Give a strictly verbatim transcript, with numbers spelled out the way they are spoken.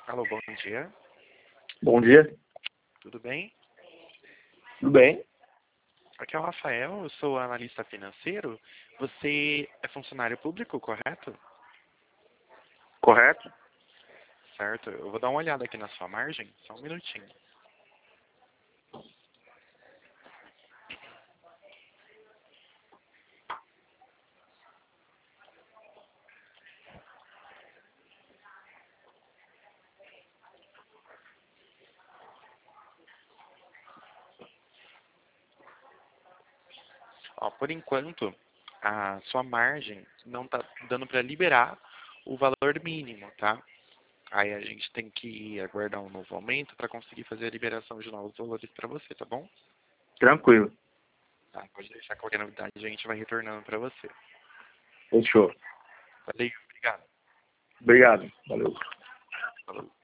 Alô, bom dia. Bom dia, Tudo bem? tudo bem? Aqui é o Rafael, eu sou analista financeiro. Você é funcionário público, correto? Correto? Certo. Eu vou dar uma olhada aqui na sua margem, só um minutinho. Ó, por enquanto, a sua margem não está dando para liberar o valor mínimo, tá? Aí a gente tem que aguardar um novo aumento para conseguir fazer a liberação de novos valores para você, tá bom? Tranquilo. Tá, pode deixar qualquer novidade, a gente vai retornando para você. Fechou. Valeu, obrigado. Obrigado. Valeu. Falou.